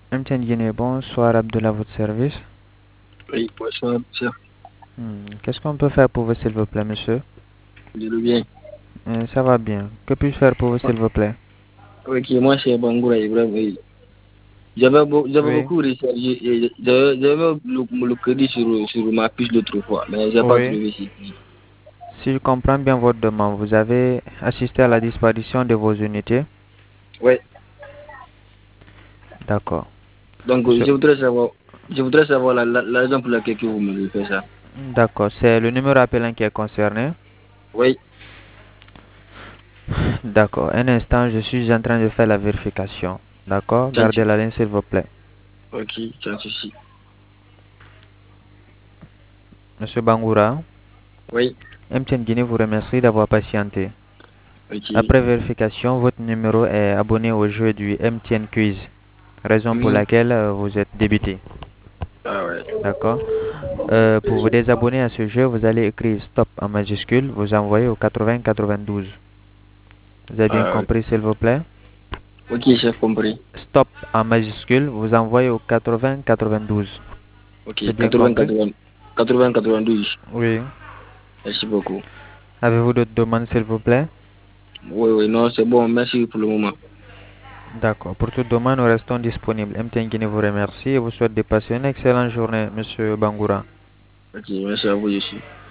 MTN Guinée, bonsoir Abdullah, votre service. Oui, bonsoir, monsieur. Qu'est-ce qu'on peut faire pour vous, s'il vous plaît, monsieur? Je le bien. Ça va bien. Que puis-je faire pour vous, s'il vous plaît? Ok, moi c'est Bangoura Ibrahim. Oui. J'avais Oui, beaucoup rechargé. J'avais le crédit sur ma puce l'autre fois, mais j'ai pas oui. trouvé ici. Si je comprends bien votre demande, vous avez assisté à la disparition de vos unités? Ouais. D'accord. Donc, Monsieur, je voudrais savoir la raison pour laquelle que vous me faites ça. d'accord, c'est le numéro appelant qui est concerné. Oui. D'accord, un instant, je suis en train de faire la vérification. D'accord, gardez la ligne, s'il vous plaît. Ok, sans souci. Monsieur Bangoura, Oui. MTN Guinée vous remercie d'avoir patienté. Ok. Après vérification, votre numéro est abonné au jeu du MTN Quiz, raison pour Mhm. laquelle vous êtes débité. Ah ouais. D'accord. Pour vous désabonner à ce jeu, vous allez écrire stop en majuscule, vous envoyez au 80 92. Vous avez bien Ah, ouais. compris, s'il vous plaît? Ok, j'ai compris. Stop en majuscule, vous envoyez au 80 92. Ok, C'est bien 80, compris? 80, 80, 92. Oui. Merci beaucoup. Avez-vous d'autres demandes, s'il vous plaît? Oui, oui, non, c'est bon. Merci pour le moment. D'accord. Pour toute demande, nous restons disponibles. MTN Guinée vous remercie et vous souhaite de passer une excellente journée, monsieur Bangoura. Ok, merci à vous aussi.